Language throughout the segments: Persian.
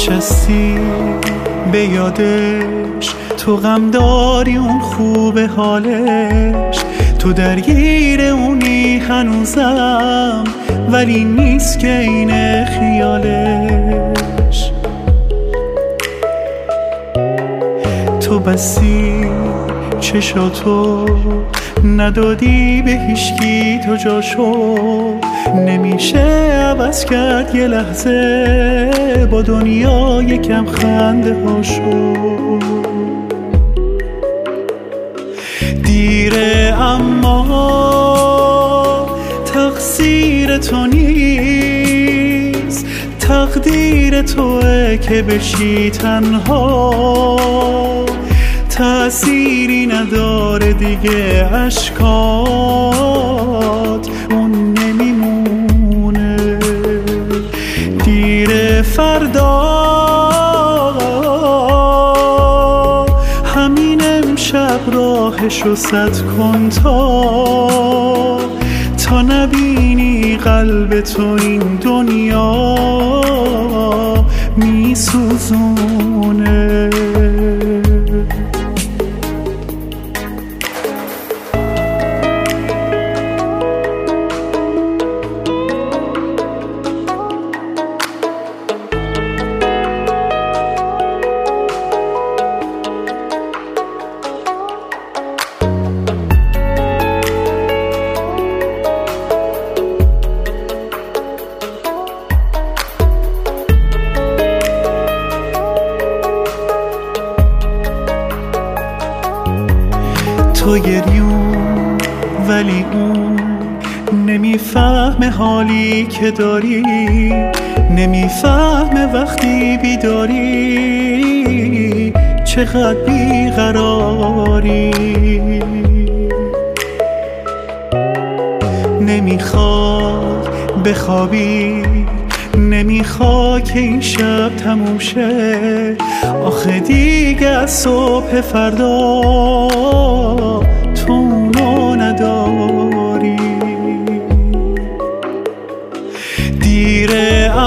نشستی به یادش، تو غم داری اون خوب حالش، تو درگیر اونی هنوزم ولی نیست که این خیالش. تو بسی چشاتو ندادی به هیچکی، تو جاشو نمیشه عوض کرد یه لحظه، با دنیا یکم خنده هاشو. دیره اما تقصیر تو نیست، تقدیر توه که بشی تنها، تأثیری نداره دیگه اشکات اون نمیمونه. دیر فردا همین امشب راهشو سد کن تا نبینی قلب تو این دنیا میسوزونه. تو گریون ولی اون نمیفهمه حالی که داری، نمیفهمه وقتی بیداری چقدر بیقراری. نمیخواد بخوابی، نمیخواد که این شب تموم شه، آخه دیگه از صبح فردا تو اونو نداری. دیره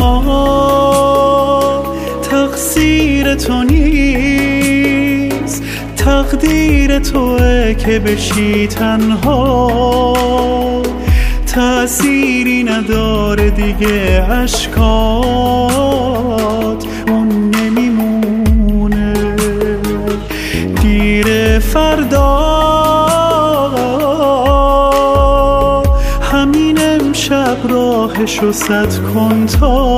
اما تقصیر تو نیست، تقدیر توه که بشی تنها، تأثیری نداره دیگه اشکات اون نمیمونه. دیر فردا همین امشب راهشو سد کن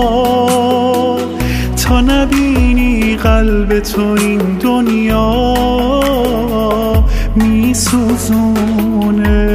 تا نبینی قلب تو این دنیا میسوزونه.